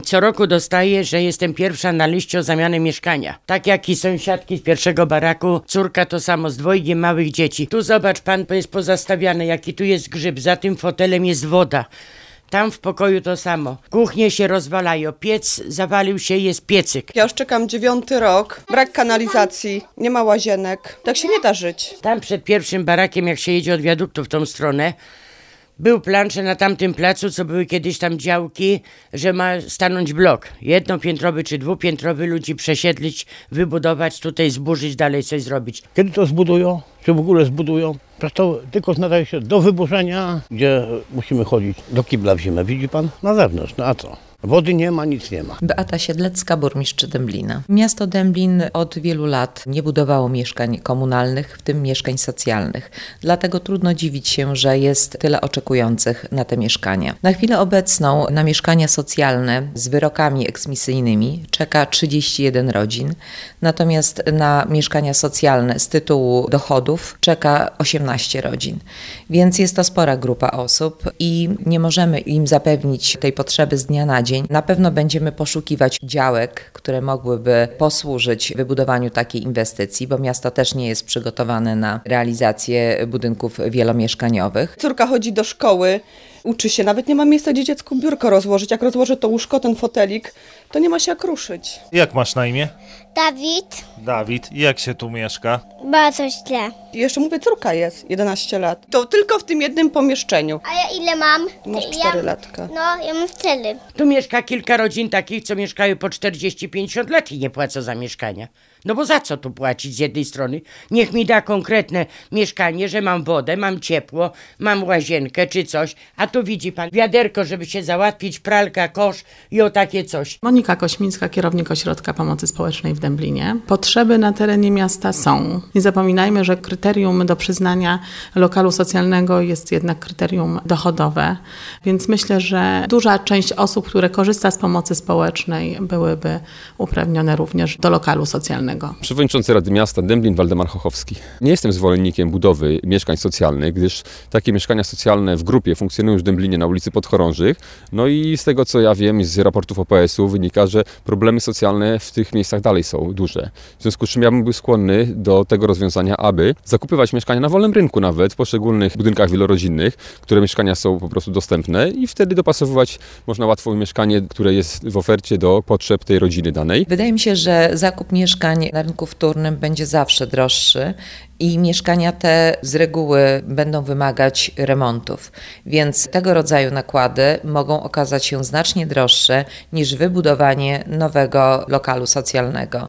Co roku dostaję, że jestem pierwsza na liście o zamianę mieszkania. Tak jak i sąsiadki z pierwszego baraku, córka to samo z dwojgiem małych dzieci. Tu zobacz pan, to jest pozastawiane, jaki tu jest grzyb, za tym fotelem jest woda. Tam w pokoju to samo. Kuchnie się rozwalają, piec zawalił się, jest piecyk. Ja już czekam 9. rok, brak kanalizacji, nie ma łazienek. Tak się nie da żyć. Tam przed pierwszym barakiem, jak się jedzie od wiaduktu w tą stronę, był plan, że na tamtym placu, co były kiedyś tam działki, że ma stanąć blok. Jednopiętrowy czy dwupiętrowy, ludzi przesiedlić, wybudować, tutaj zburzyć, dalej coś zrobić. Kiedy to zbudują? Czy w ogóle zbudują? Przecież to tylko nadaje się do wyburzenia, gdzie musimy chodzić do kibla w zimę. Widzi pan? Na zewnątrz. No a co? Wody nie ma, nic nie ma. Beata Siedlecka, burmistrz Dęblina. Miasto Dęblin od wielu lat nie budowało mieszkań komunalnych, w tym mieszkań socjalnych. Dlatego trudno dziwić się, że jest tyle oczekujących na te mieszkania. Na chwilę obecną na mieszkania socjalne z wyrokami eksmisyjnymi czeka 31 rodzin, natomiast na mieszkania socjalne z tytułu dochodów czeka 18 rodzin. Więc jest to spora grupa osób i nie możemy im zapewnić tej potrzeby z dnia na dzień. Na pewno będziemy poszukiwać działek, które mogłyby posłużyć wybudowaniu takiej inwestycji, bo miasto też nie jest przygotowane na realizację budynków wielomieszkaniowych. Córka chodzi do szkoły, uczy się, nawet nie ma miejsca, gdzie dziecku biurko rozłożyć. Jak rozłoży to łóżko, ten fotelik, to nie ma się jak ruszyć. Jak masz na imię? Dawid, Dawid. I jak się tu mieszka? bardzo źle. I jeszcze mówię, córka jest 11 lat. To tylko w tym jednym pomieszczeniu. A ja ile mam? Masz 4 latka. No, ja mam 4. Tu mieszka kilka rodzin takich, co mieszkają po 40-50 lat i nie płacą za mieszkania. No bo za co tu płacić z jednej strony? Niech mi da konkretne mieszkanie, że mam wodę, mam ciepło, mam łazienkę czy coś. A tu widzi pan wiaderko, żeby się załatwić, pralka, kosz i o takie coś. Monika Kośmińska, kierownik Ośrodka Pomocy Społecznej w Dęblinie. Potrzeby na terenie miasta są. Nie zapominajmy, że kryterium do przyznania lokalu socjalnego jest jednak kryterium dochodowe, więc myślę, że duża część osób, które korzysta z pomocy społecznej, byłyby uprawnione również do lokalu socjalnego. Przewodniczący Rady Miasta Dęblin Waldemar Chochowski. Nie jestem zwolennikiem budowy mieszkań socjalnych, gdyż takie mieszkania socjalne w grupie funkcjonują już w Dęblinie na ulicy Podchorążych. No i z tego, co ja wiem, z raportów OPS-u wynika, że problemy socjalne w tych miejscach dalej są duże. W związku z czym ja bym był skłonny do tego rozwiązania, aby zakupywać mieszkania na wolnym rynku nawet, w poszczególnych budynkach wielorodzinnych, które mieszkania są po prostu dostępne i wtedy dopasowywać można łatwo mieszkanie, które jest w ofercie do potrzeb tej rodziny danej. Wydaje mi się, że zakup mieszkań na rynku wtórnym będzie zawsze droższy i mieszkania te z reguły będą wymagać remontów, więc tego rodzaju nakłady mogą okazać się znacznie droższe niż wybudowanie nowego lokalu socjalnego.